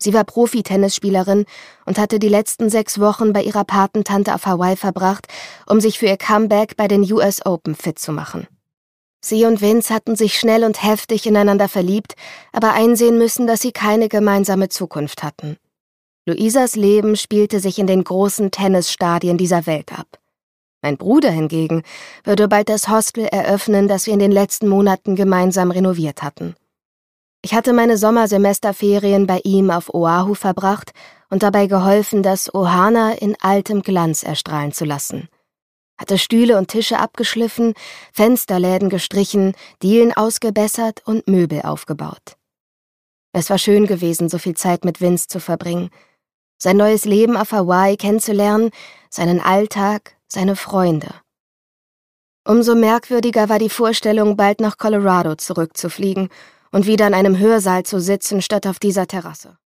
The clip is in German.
Sie war Profi-Tennisspielerin und hatte die letzten 6 Wochen bei ihrer Patentante auf Hawaii verbracht, um sich für ihr Comeback bei den US Open fit zu machen. Sie und Vince hatten sich schnell und heftig ineinander verliebt, aber einsehen müssen, dass sie keine gemeinsame Zukunft hatten. Luisas Leben spielte sich in den großen Tennisstadien dieser Welt ab. Mein Bruder hingegen würde bald das Hostel eröffnen, das wir in den letzten Monaten gemeinsam renoviert hatten. Ich hatte meine Sommersemesterferien bei ihm auf Oahu verbracht und dabei geholfen, das Ohana in altem Glanz erstrahlen zu lassen. Hatte Stühle und Tische abgeschliffen, Fensterläden gestrichen, Dielen ausgebessert und Möbel aufgebaut. Es war schön gewesen, so viel Zeit mit Vince zu verbringen, sein neues Leben auf Hawaii kennenzulernen, seinen Alltag, seine Freunde. Umso merkwürdiger war die Vorstellung, bald nach Colorado zurückzufliegen und wieder in einem Hörsaal zu sitzen, statt auf dieser Terrasse.